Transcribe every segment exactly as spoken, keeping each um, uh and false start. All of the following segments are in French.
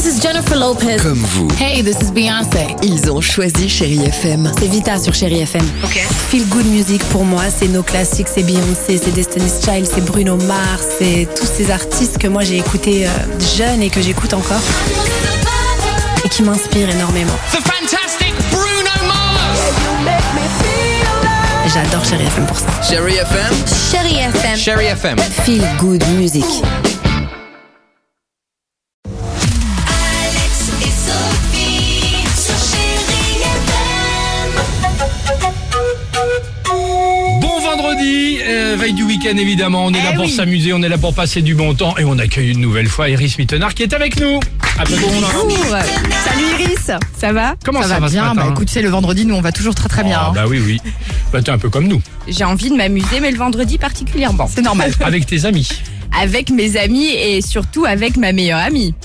this is Jennifer Lopez. Comme vous. Hey, this is Beyoncé. Ils ont choisi Chérie F M. C'est Vita sur Chérie F M. Ok. Feel good music pour moi, c'est nos classiques, c'est Beyoncé, c'est Destiny's Child, c'est Bruno Mars, c'est tous ces artistes que moi j'ai écoutés euh, jeune et que j'écoute encore et qui m'inspirent énormément. The fantastic Bruno Mars. J'adore Chérie F M pour ça. Chérie F M. Chérie F M. Chérie F M. Feel good music. Alex et Sophie sur Chérie F M. Bon vendredi, euh, veille du week-end évidemment, on est Eh là pour oui. s'amuser, on est là pour passer du bon temps et on accueille une nouvelle fois Iris Mittenard qui est avec nous. Applaudissements. Bonjour. Salut Iris, ça va? Comment ça, Ça va ce bien, matin bah écoute, c'est le vendredi, nous on va toujours très très bien. Ah, hein. bah oui, oui. Bah t'es un peu comme nous, J'ai envie de m'amuser, mais le vendredi particulièrement. C'est normal. avec tes amis. Avec mes amis et surtout avec ma meilleure amie.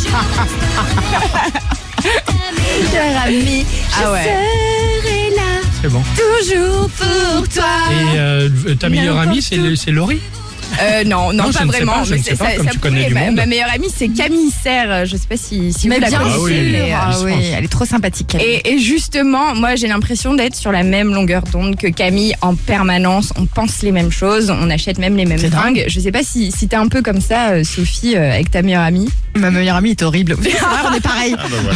Meilleure amie, ah ouais. serai là C'est bon. toujours pour toi. Et euh, ta meilleure amie, c'est le- c'est Laurie? Euh, non, non, Non, je pas ne sais vraiment. pas, je mais ne sais c'est- pas, ça, comme ça tu connais pourrait. du ma, monde. ma meilleure amie, c'est Camille Serre. Je sais pas si, si Mais vous la bien connaissez. Ah oui, mais, sûr, ah euh, oui, elle est trop sympathique. Camille. Et, et justement, moi j'ai l'impression d'être sur la même longueur d'onde que Camille en permanence. On pense les mêmes choses, on achète même les mêmes C'est fringues. Je sais pas si, si t'es un peu comme ça, euh, Sophie, euh, avec ta meilleure amie. Ma meilleure amie est horrible. C'est vrai, on est pareil.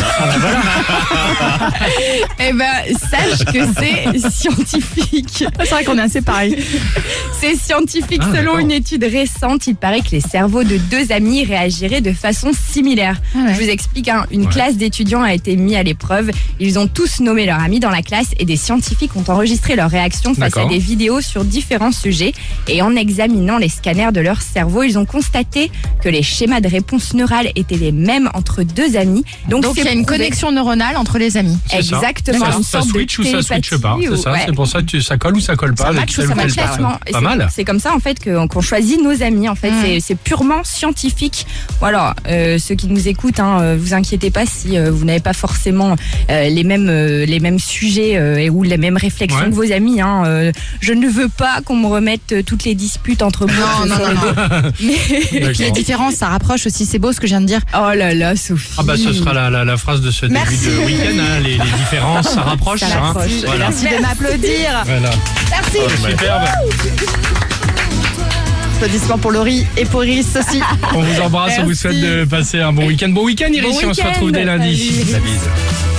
Eh ben, sache que c'est scientifique. C'est vrai qu'on est assez pareil. C'est scientifique. Ah, Selon d'accord. une étude récente, il paraît que les cerveaux de deux amis réagiraient de façon similaire. Ah ouais. Je vous explique, hein, une Ouais. classe d'étudiants a été mise à l'épreuve. Ils ont tous nommé leur ami dans la classe et des scientifiques ont enregistré leurs réactions face à D'accord. des vidéos sur différents sujets. Et en examinant les scanners de leur cerveau, ils ont constaté que les schémas de réponse neurale étaient les mêmes entre deux amis. Donc, Donc il c'est y a une prouvé. connexion neuronale entre les amis. C'est ça. Exactement. Ça, une ça sorte de switch ou ça switch pas, télépathie c'est ça. ou- ouais. C'est pour ça que tu- ça colle ou ça colle pas. Ça avec match ou telle ça telle match pas, personne. Complètement. Et Pas c'est- mal. C'est comme ça en fait que- qu'on choisit nos amis. En fait, Mm. c'est, c'est purement scientifique. Voilà, euh, ceux qui nous écoutent, hein, euh, vous inquiétez pas si euh, vous n'avez pas forcément euh, les mêmes euh, les mêmes sujets euh, et ou les mêmes réflexions Ouais. que vos amis. Hein. Euh, je ne veux pas qu'on me remette euh, toutes les disputes entre moi. Non, non, non, non. Mais Les D'accord. différences, ça rapproche aussi. C'est beau ce que je viens de dire. oh là là, Sophie. Ah bah ce sera la, la, la phrase de ce Merci. début de week-end, hein, les, les différences, ça rapproche. Ça hein. rapproche. Voilà. Merci de m'applaudir. Voilà. Merci. Oh, superbe. Applaudissements pour Laurie et pour Iris aussi. On vous embrasse, on vous Merci. souhaite de passer un bon week-end. Bon week-end Iris, Bon et on se week-end. retrouve dès lundi. Salut, Iris. La bise.